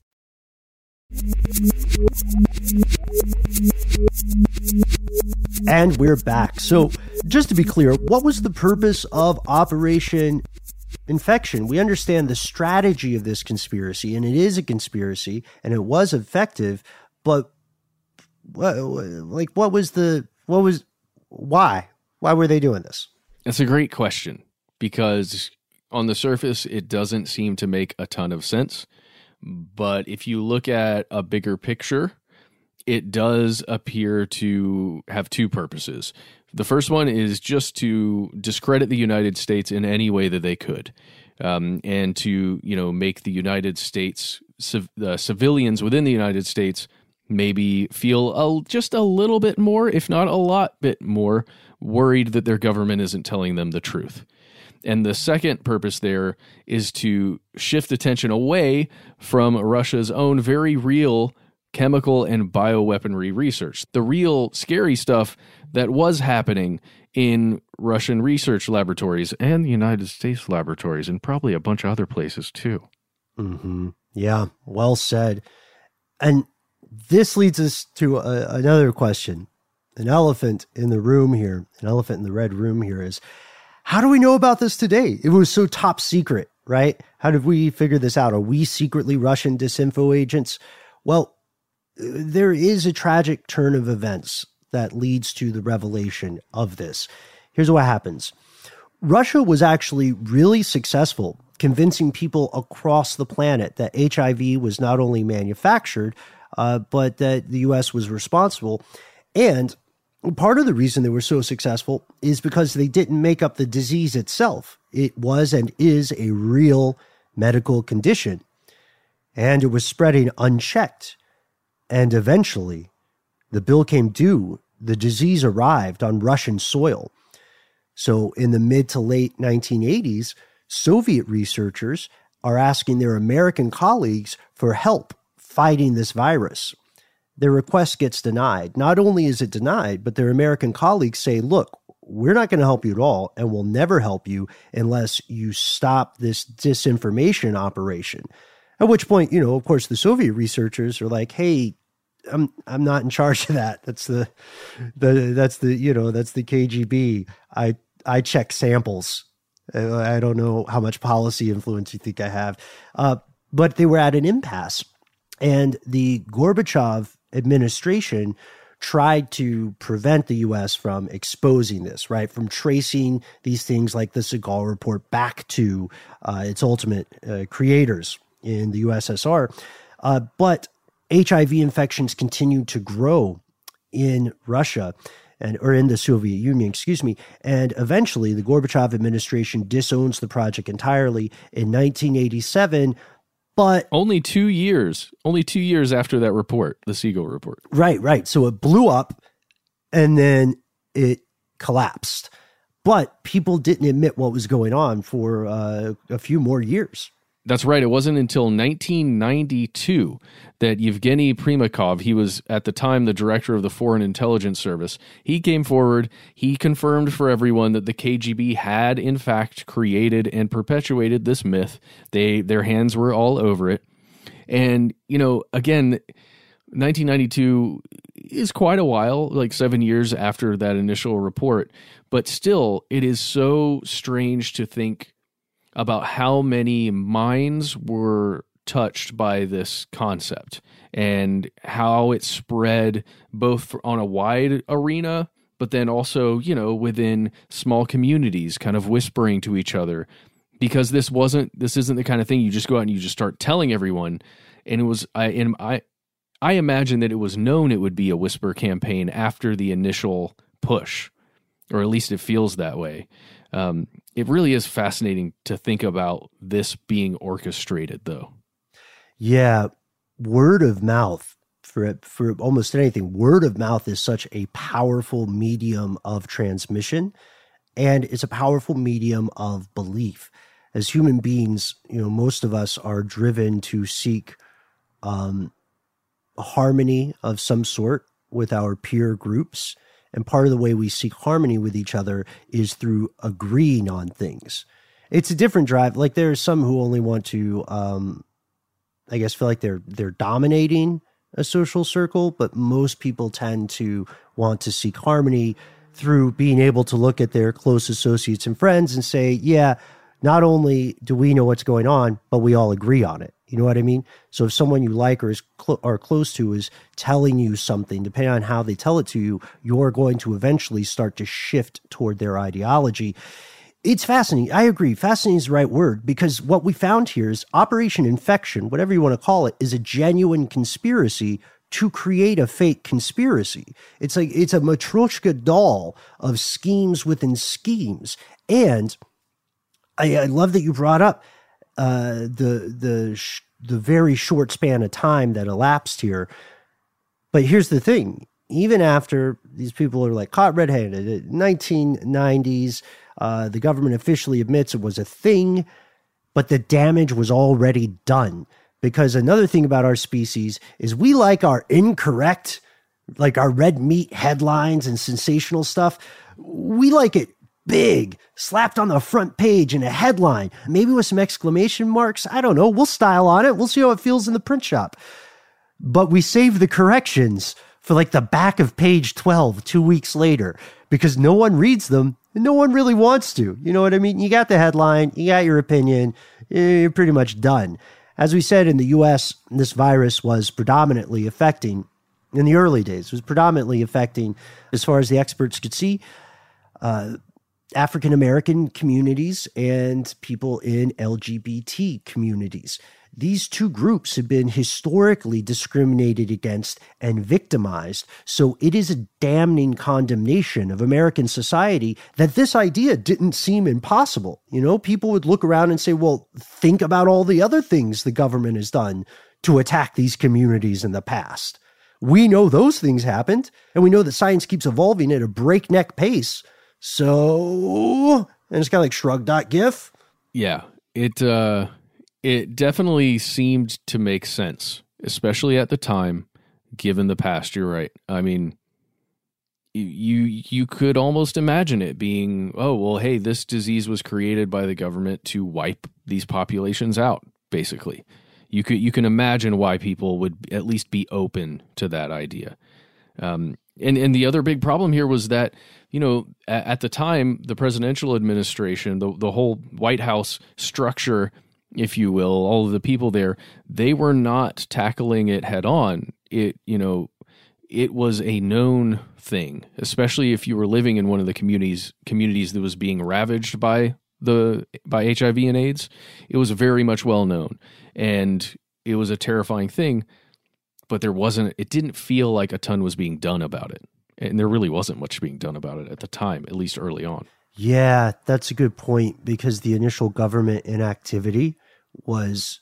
And we're back. So, just to be clear, what was the purpose of Operation Infection? We understand the strategy of this conspiracy, and it is a conspiracy, and it was effective, but what, like, what was the, what was, why? Why were they doing this? That's a great question, because on the surface, it doesn't seem to make a ton of sense. But if you look at a bigger picture, it does appear to have two purposes. The first one is just to discredit the United States in any way that they could, um, and to, you know, make the United States, civ- uh, civilians within the United States maybe feel a, just a little bit more, if not a lot bit more, worried that their government isn't telling them the truth. And the second purpose there is to shift attention away from Russia's own very real chemical and bioweaponry research, the real scary stuff that was happening in Russian research laboratories and the United States laboratories, and probably a bunch of other places too. Mm-hmm. Yeah, well said. And this leads us to a, another question. An elephant in the room here, an elephant in the red room here is, how do we know about this today? It was so top secret, right? How did we figure this out? Are we secretly Russian disinfo agents? Well, there is a tragic turn of events that leads to the revelation of this. Here's what happens. Russia was actually really successful convincing people across the planet that H I V was not only manufactured, uh, but that the U S was responsible. And part of the reason they were so successful is because they didn't make up the disease itself. It was and is a real medical condition, and it was spreading unchecked. And eventually, the bill came due. The disease arrived on Russian soil. So in the mid to late nineteen eighties, Soviet researchers are asking their American colleagues for help fighting this virus. Their request gets denied. Not only is it denied, but their American colleagues say, look, we're not going to help you at all, and we'll never help you unless you stop this disinformation operation. At which point, you know, of course, the Soviet researchers are like, hey, I'm I'm not in charge of that. That's the the that's the you know that's the K G B. I I check samples. I don't know how much policy influence you think I have, uh, but they were at an impasse, and the Gorbachev administration tried to prevent the U S from exposing this, right? From tracing these things like the Segal report back to uh, its ultimate uh, creators in the U S S R. Uh, but H I V infections continued to grow in Russia and or in the Soviet Union, excuse me. And eventually the Gorbachev administration disowns the project entirely in nineteen eighty-seven. But only two years, only two years after that report, the Segal report. Right, right. So it blew up and then it collapsed. But people didn't admit what was going on for uh, a few more years. That's right. It wasn't until nineteen ninety-two that Yevgeny Primakov, he was at the time the director of the Foreign Intelligence Service, he came forward, he confirmed for everyone that the K G B had in fact created and perpetuated this myth. They their hands were all over it. And, you know, again, nineteen ninety-two is quite a while, like seven years after that initial report, but still it is so strange to think about how many minds were touched by this concept and how it spread both on a wide arena, but then also, you know, within small communities, kind of whispering to each other, because this wasn't, this isn't the kind of thing you just go out and you just start telling everyone. And it was, I, and I, I imagine that it was known it would be a whisper campaign after the initial push, or at least it feels that way. Um, it really is fascinating to think about this being orchestrated, though. Yeah, word of mouth for for almost anything. Word of mouth is such a powerful medium of transmission, and it's a powerful medium of belief. As human beings, you know, most of us are driven to seek um, harmony of some sort with our peer groups. And part of the way we seek harmony with each other is through agreeing on things. It's a different drive. Like there are some who only want to, um, I guess, feel like they're they're dominating a social circle, but most people tend to want to seek harmony through being able to look at their close associates and friends and say, yeah, not only do we know what's going on, but we all agree on it. You know what I mean? So if someone you like or is cl- or close to is telling you something, depending on how they tell it to you, you're going to eventually start to shift toward their ideology. It's fascinating. I agree. Fascinating is the right word, because what we found here is Operation Infection, whatever you want to call it, is a genuine conspiracy to create a fake conspiracy. It's like it's a Matryoshka doll of schemes within schemes. And I, I love that you brought up uh, the the sh- the very short span of time that elapsed here. But here's the thing. Even after these people are like caught red-handed, nineteen nineties, uh, the government officially admits it was a thing, but the damage was already done. Because another thing about our species is we like our incorrect, like our red meat headlines and sensational stuff. We like it big, slapped on the front page in a headline, maybe with some exclamation marks. I don't know. We'll style on it. We'll see how it feels in the print shop. But we save the corrections for like the back of page twelve two weeks later because no one reads them and no one really wants to. You know what I mean? You got the headline, you got your opinion, you're pretty much done. As we said, in the U S, this virus was predominantly affecting, in the early days, was predominantly affecting, as far as the experts could see, uh, African-American communities and people in L G B T communities. These two groups have been historically discriminated against and victimized, so it is a damning condemnation of American society that this idea didn't seem impossible. You know, people would look around and say, well, think about all the other things the government has done to attack these communities in the past. We know those things happened, and we know that science keeps evolving at a breakneck pace. So, and it's kind of like shrug.gif. Yeah, it, uh, it definitely seemed to make sense, especially at the time, given the past. You're right. I mean, you you could almost imagine it being, oh, well, hey, this disease was created by the government to wipe these populations out, basically. You could you can imagine why people would at least be open to that idea. Um, and, and the other big problem here was that, you know, at, at the time, the presidential administration, the, the whole White House structure, if you will, all of the people there, they were not tackling it head on. It, you know, it was a known thing, especially if you were living in one of the communities communities that was being ravaged by the by H I V and AIDS. It was very much well known, and it was a terrifying thing. But there wasn't. It didn't feel like a ton was being done about it, and there really wasn't much being done about it at the time, at least early on. Yeah, that's a good point, because the initial government inactivity was,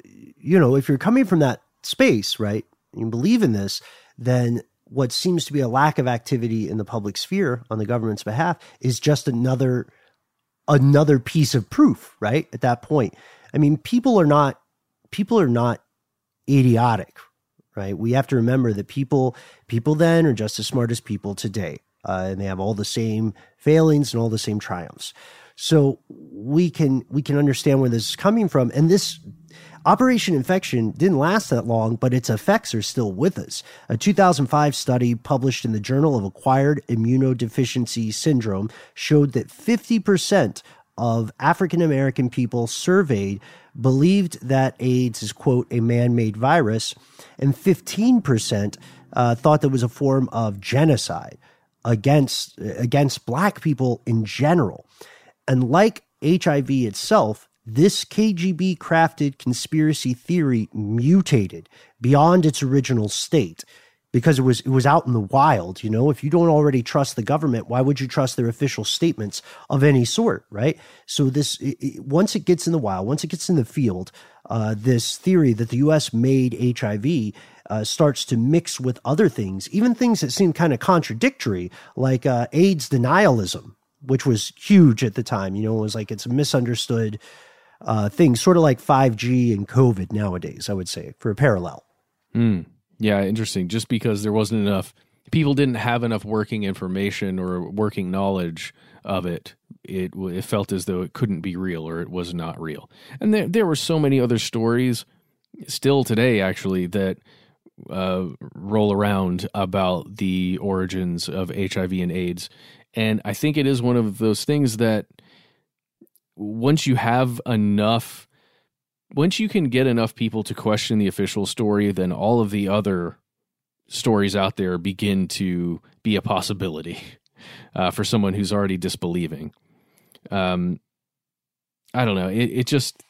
you know, if you're coming from that space, right, you believe in this, then what seems to be a lack of activity in the public sphere on the government's behalf is just another another piece of proof, right? At that point, I mean, people are not people are not idiotic, right? We have to remember that people people then are just as smart as people today, uh, and they have all the same failings and all the same triumphs. So we can we can understand where this is coming from, and this Operation Infection didn't last that long, but its effects are still with us. A two thousand five study published in the Journal of Acquired Immunodeficiency Syndrome showed that fifty percent of African American people surveyed believed that AIDS is, quote, a man-made virus, and fifteen percent uh, thought that was a form of genocide against against Black people in general. And like H I V itself, this K G B-crafted conspiracy theory mutated beyond its original state because it was it was out in the wild. You know, if you don't already trust the government, why would you trust their official statements of any sort, right? So this, it, it, once it gets in the wild, once it gets in the field, uh, this theory that the U S made H I V uh, starts to mix with other things, even things that seem kind of contradictory, like uh, AIDS denialism, which was huge at the time. You know, it was like it's a misunderstood Uh, things sort of like five G and COVID nowadays, I would say, for a parallel. Mm. Yeah, interesting. Just because there wasn't enough, people didn't have enough working information or working knowledge of it, it, it felt as though it couldn't be real or it was not real. And there, there were so many other stories still today, actually, that uh, roll around about the origins of H I V and AIDS. And I think it is one of those things that once you have enough, once you can get enough people to question the official story, then all of the other stories out there begin to be a possibility uh, for someone who's already disbelieving. Um, I don't know. It, it just,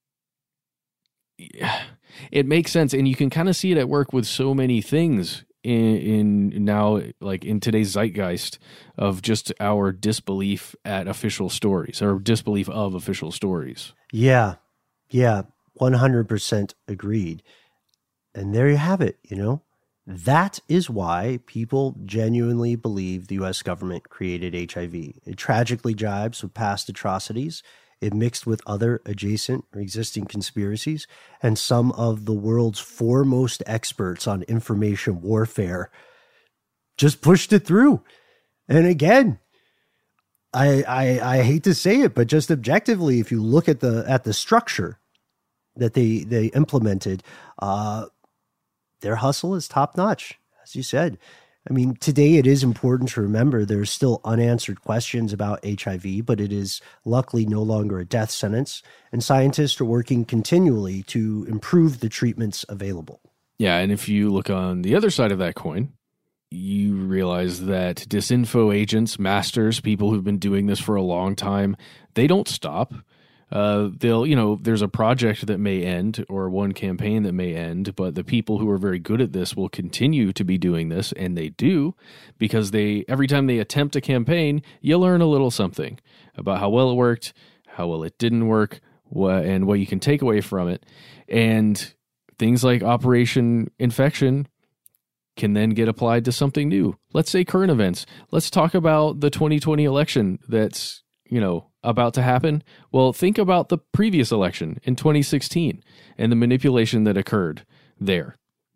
it makes sense. And you can kind of see it at work with so many things in, in now, like in today's zeitgeist of just our disbelief at official stories or disbelief of official stories. Yeah. Yeah. one hundred percent agreed. And there you have it. You know, that is why people genuinely believe the U S government created H I V. It tragically jibes with past atrocities. It mixed with other adjacent or existing conspiracies, and some of the world's foremost experts on information warfare just pushed it through. And again, I, I I hate to say it, but just objectively, if you look at the at the structure that they they implemented, uh, their hustle is top notch, as you said. I mean, today it is important to remember there's still unanswered questions about H I V, but it is luckily no longer a death sentence, and scientists are working continually to improve the treatments available. Yeah, and if you look on the other side of that coin, you realize that disinfo agents, masters, people who've been doing this for a long time, they don't stop. Uh, they'll, you know, there's a project that may end or one campaign that may end, but the people who are very good at this will continue to be doing this, and they do, because they every time they attempt a campaign, you learn a little something about how well it worked, how well it didn't work, what, and what you can take away from it. And things like Operation Infection can then get applied to something new. Let's say current events. Let's talk about the twenty twenty election that's, you know, about to happen. Well, think about the previous election in twenty sixteen and the manipulation that occurred there.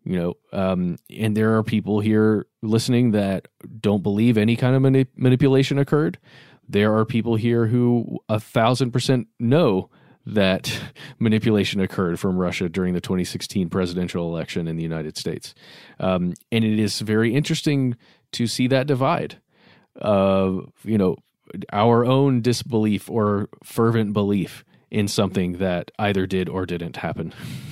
You know, um, and there are people here listening that don't believe any kind of manip- manipulation occurred. There are people here who a thousand percent know that manipulation occurred from Russia during the twenty sixteen presidential election in the United States. Um, and it is very interesting to see that divide of, you know, our own disbelief or fervent belief in something that either did or didn't happen.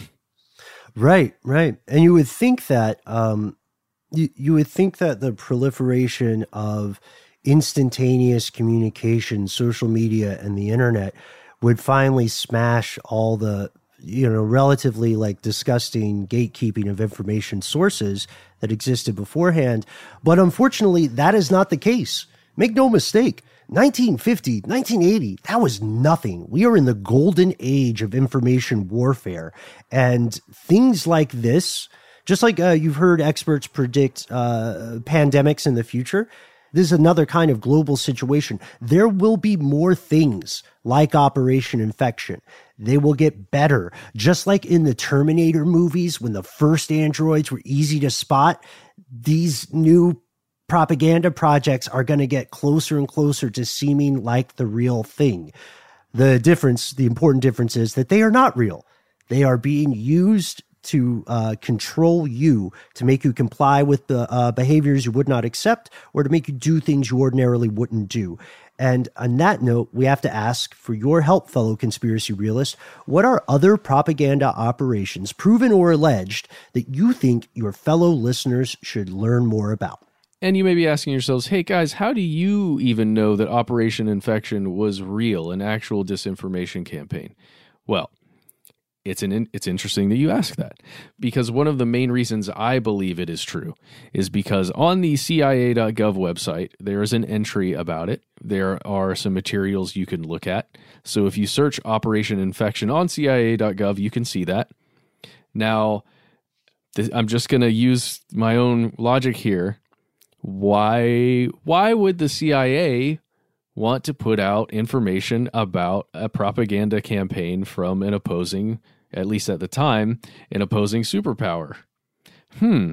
Right, right. And you would think that um, you, you would think that the proliferation of instantaneous communication, social media, and the internet would finally smash all the, you know, relatively like disgusting gatekeeping of information sources that existed beforehand. But unfortunately, that is not the case. Make no mistake. nineteen fifty, nineteen eighty, that was nothing. We are in the golden age of information warfare. And things like this, just like uh, you've heard experts predict uh, pandemics in the future, this is another kind of global situation. There will be more things like Operation Infection. They will get better. Just like in the Terminator movies, when the first androids were easy to spot, these new propaganda projects are going to get closer and closer to seeming like the real thing. The difference, the important difference is that they are not real. They are being used to uh, control you, to make you comply with the uh, behaviors you would not accept, or to make you do things you ordinarily wouldn't do. And on that note, we have to ask for your help, fellow conspiracy realists. What are other propaganda operations, proven or alleged, that you think your fellow listeners should learn more about? And you may be asking yourselves, hey guys, how do you even know that Operation Infection was real, an actual disinformation campaign? Well, it's an it's interesting that you ask that, because one of the main reasons I believe it is true is because on the C I A dot gov website, there is an entry about it. There are some materials you can look at. So if you search Operation Infection on C I A dot gov, you can see that. Now, th- I'm just going to use my own logic here. Why why would the C I A want to put out information about a propaganda campaign from an opposing, at least at the time, an opposing superpower? Hmm.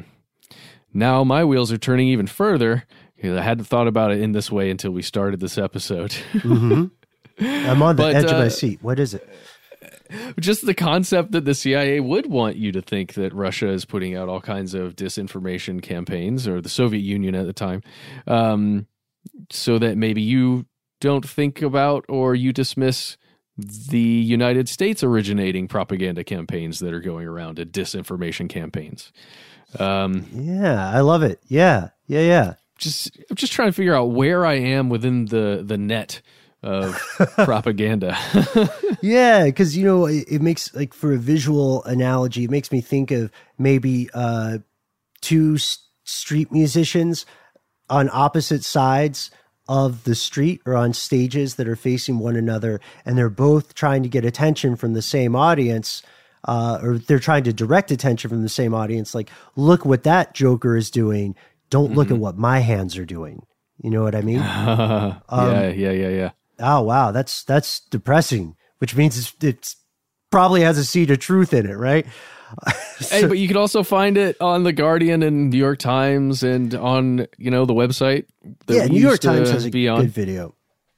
Now my wheels are turning even further, because I hadn't thought about it in this way until we started this episode. Mm-hmm. I'm on the But, edge of my uh, seat. What is it? Just the concept that the C I A would want you to think that Russia is putting out all kinds of disinformation campaigns, or the Soviet Union at the time, um, so that maybe you don't think about or you dismiss the United States originating propaganda campaigns that are going around, and disinformation campaigns. Um, yeah, I love it. Yeah, yeah, yeah. Just, I'm just trying to figure out where I am within the the net of propaganda. Yeah, because, you know, it, it makes, like, for a visual analogy, it makes me think of maybe uh, two s- street musicians on opposite sides of the street, or on stages that are facing one another, and they're both trying to get attention from the same audience, uh, or they're trying to direct attention from the same audience. Like, look what that joker is doing. Don't mm-hmm. look at what my hands are doing. You know what I mean? um, yeah, yeah, yeah, yeah. Oh, wow. That's, that's depressing, which means it's, it's probably has a seed of truth in it, right? So, hey, but you can also find it on The Guardian and New York Times, and on, you know, the website. That yeah, we New York used to Times has a be on. good video.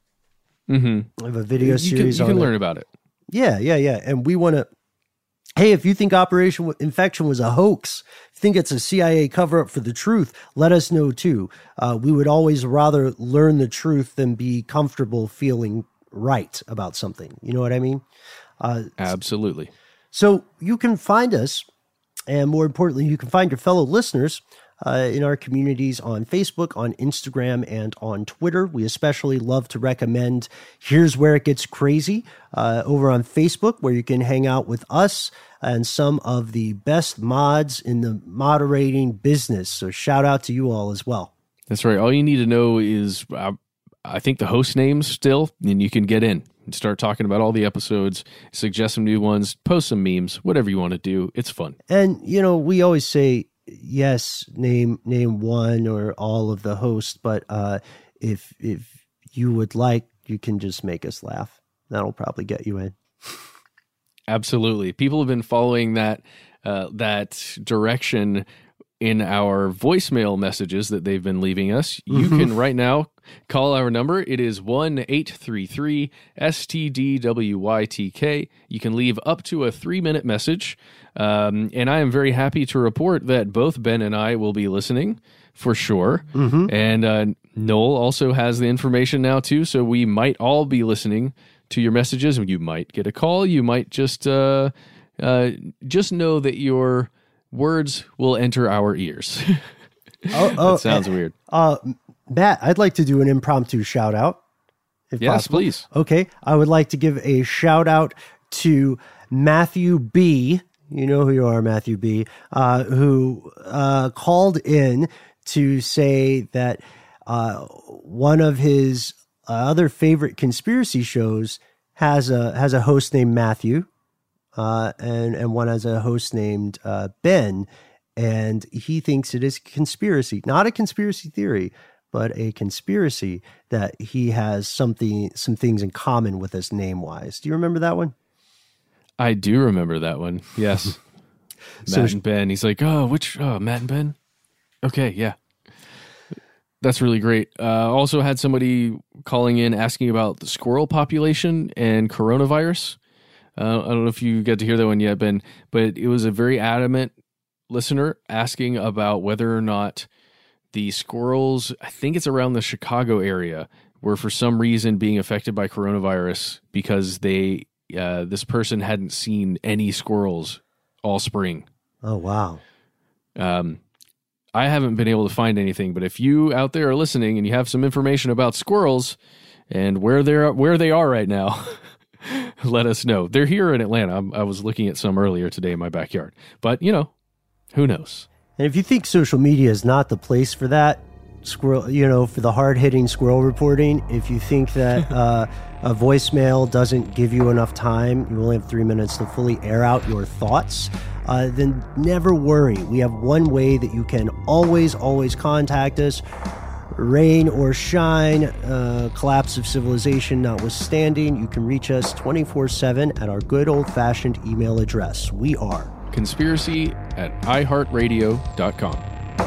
Mm-hmm. I have a video you series can, you on can it. learn about it. Yeah, yeah, yeah. And we want to, hey, if you think Operation Infection was a hoax, think it's a C I A cover-up for the truth, let us know too. Uh, we would always rather learn the truth than be comfortable feeling right about something. You know what I mean? Uh, Absolutely. So you can find us, and more importantly, you can find your fellow listeners uh, in our communities on Facebook, on Instagram, and on Twitter. We especially love to recommend Here's Where It Gets Crazy uh, over on Facebook, where you can hang out with us and some of the best mods in the moderating business. So shout out to you all as well. That's right. All you need to know is, uh, I think, the host names still, and you can get in and start talking about all the episodes, suggest some new ones, post some memes, whatever you want to do. It's fun. And, you know, we always say, yes, name name one or all of the hosts, but uh, if if you would like, you can just make us laugh. That'll probably get you in. Absolutely. People have been following that uh, that direction in our voicemail messages that they've been leaving us. You Mhm. can right now call our number. It is one eight three three S T D W Y T K. You can leave up to a three-minute message. Um, and I am very happy to report that both Ben and I will be listening for sure. Mhm. And uh, Noel also has the information now too, so we might all be listening to your messages. You might get a call. You might just uh, uh, just know that your words will enter our ears. Oh, oh, that sounds uh, weird. Uh, Matt, I'd like to do an impromptu shout out. If Yes, possible. please. Okay. I would like to give a shout out to Matthew B. You know who you are, Matthew B., uh, who uh, called in to say that uh, one of his uh, other favorite conspiracy shows has a has a host named Matthew, uh, and and one has a host named uh, Ben, and he thinks it is a conspiracy, not a conspiracy theory, but a conspiracy that he has something some things in common with us name wise. Do you remember that one? I do remember that one. Yes. So Matt sh- and Ben. He's like, oh, which, oh, Matt and Ben? Okay, yeah. That's really great. Uh, also had somebody calling in asking about the squirrel population and coronavirus. Uh, I don't know if you got to hear that one yet, Ben, but it was a very adamant listener asking about whether or not the squirrels, I think it's around the Chicago area, were for some reason being affected by coronavirus because they uh, this person hadn't seen any squirrels all spring. Oh, wow. Um, I haven't been able to find anything, but if you out there are listening and you have some information about squirrels and where they're where they are right now, let us know. They're here in Atlanta. I'm, I was looking at some earlier today in my backyard, but you know, who knows? And if you think social media is not the place for that, squirrel, you know, for the hard-hitting squirrel reporting, if you think that uh, a voicemail doesn't give you enough time, you only have three minutes to fully air out your thoughts, uh, then never worry. We have one way that you can always, always contact us. Rain or shine, uh, collapse of civilization notwithstanding, you can reach us twenty-four seven at our good old-fashioned email address. We are Conspiracy at i heart radio dot com.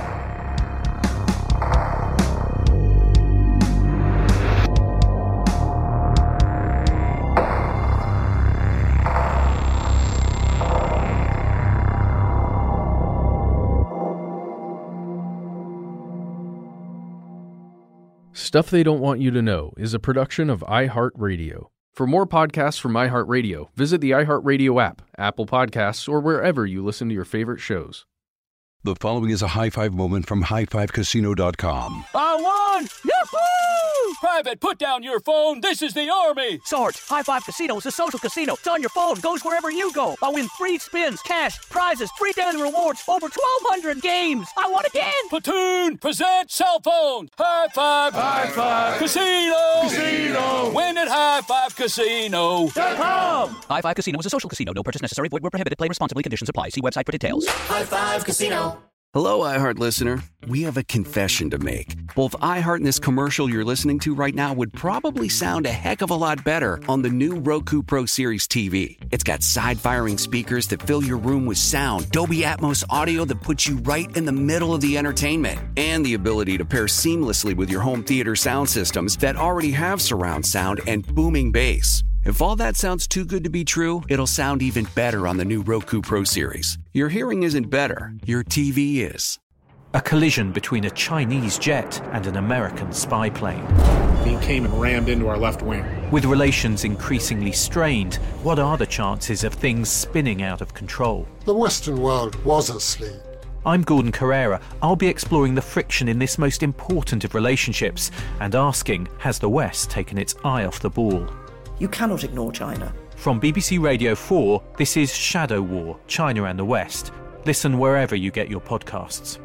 Stuff They Don't Want You to Know is a production of iHeartRadio. For more podcasts from iHeartRadio, visit the iHeartRadio app, Apple Podcasts, or wherever you listen to your favorite shows. The following is a high five moment from high five casino dot com. I won! Yahoo! Private, put down your phone. This is the Army. Sarge, High Five Casino is a social casino. It's on your phone. Goes wherever you go. I win free spins, cash, prizes, free daily rewards, over twelve hundred games. I won again. Platoon, present cell phone. High Five. High Five. Casino. Casino. Win at high five casino dot com. High Five Casino is a social casino. No purchase necessary. Void where prohibited. Play responsibly. Conditions apply. See website for details. High Five Casino. Hello, iHeart listener. We have a confession to make. Both iHeart and this commercial you're listening to right now would probably sound a heck of a lot better on the new Roku Pro Series T V. It's got side-firing speakers that fill your room with sound, Dolby Atmos audio that puts you right in the middle of the entertainment, and the ability to pair seamlessly with your home theater sound systems that already have surround sound and booming bass. If all that sounds too good to be true, it'll sound even better on the new Roku Pro Series. Your hearing isn't better, your T V is. A collision between a Chinese jet and an American spy plane. He came and rammed into our left wing. With relations increasingly strained, what are the chances of things spinning out of control? The Western world was asleep. I'm Gordon Carrera. I'll be exploring the friction in this most important of relationships and asking, has the West taken its eye off the ball? You cannot ignore China. From B B C Radio four, this is Shadow War, China and the West. Listen wherever you get your podcasts.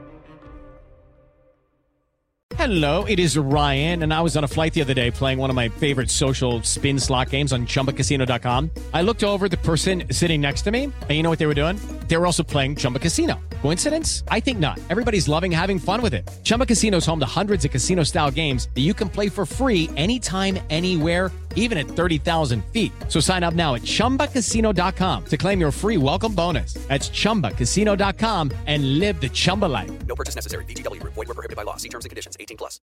Hello, it is Ryan, and I was on a flight the other day playing one of my favorite social spin slot games on Chumba Casino dot com. I looked over at the person sitting next to me, and you know what they were doing? They were also playing Chumba Casino. Coincidence? I think not. Everybody's loving having fun with it. Chumba Casino is home to hundreds of casino-style games that you can play for free anytime, anywhere, even at thirty thousand feet. So sign up now at chumba casino dot com to claim your free welcome bonus. That's chumba casino dot com and live the Chumba life. No purchase necessary. V G W. Void where prohibited by law. See terms and conditions. eighteen plus.